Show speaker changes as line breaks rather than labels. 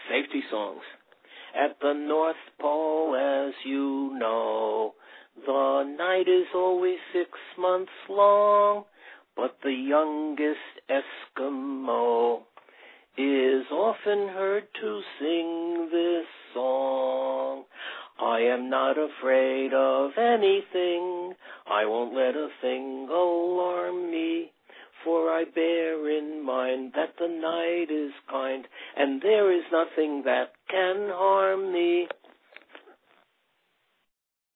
Safety songs. At the North Pole, as you know, the night is always 6 months long, but the youngest Eskimo is often heard to sing this song. I am not afraid of anything, I won't let a thing alarm me, for I bear in mind that the night is kind, and there is nothing that can harm me.